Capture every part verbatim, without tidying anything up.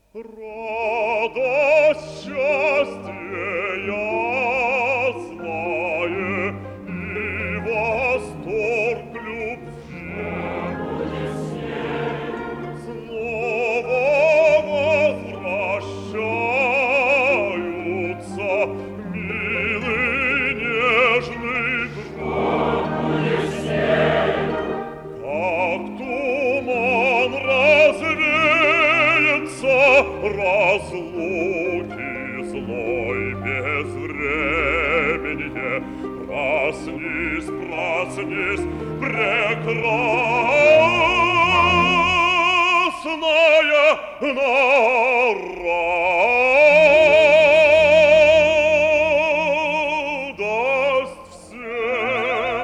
Радость, счастье ясное и восторг любви снова возвращаются, милый нежный друг. Как туман развеется, разлуки злой безвременье. Проснись, проснись, прекрасная радость всем.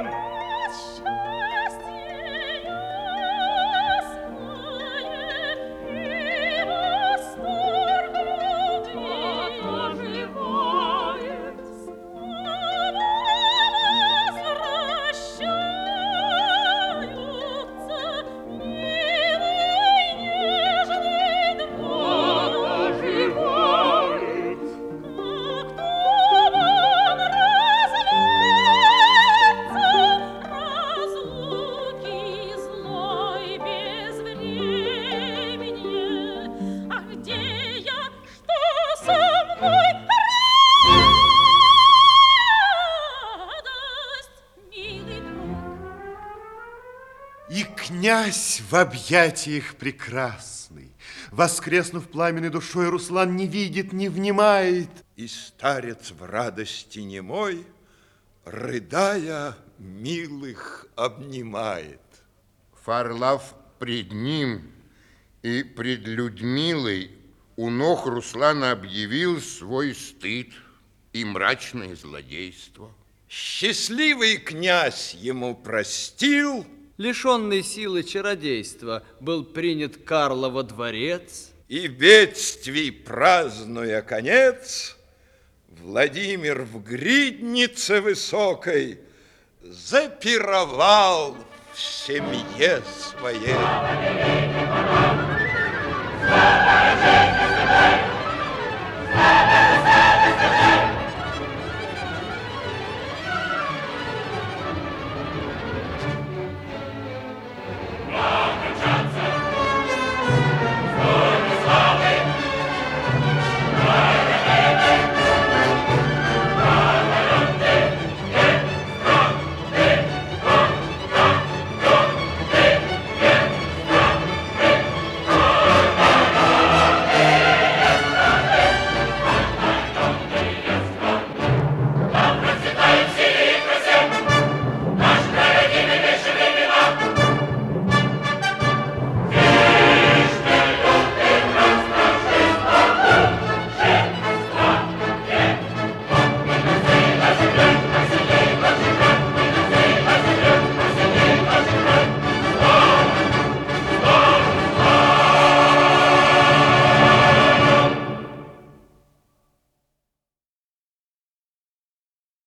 И князь в объятиях прекрасный, воскреснув пламенной душой, Руслан не видит, не внимает. И старец в радости немой, рыдая, милых обнимает. Фарлав пред ним и пред Людмилой у ног Руслана объявил свой стыд и мрачное злодейство. Счастливый князь ему простил. Лишенный силы чародейства был принят Карло во дворец. И бедствий празднуя конец, Владимир в гриднице высокой запировал в семье своей.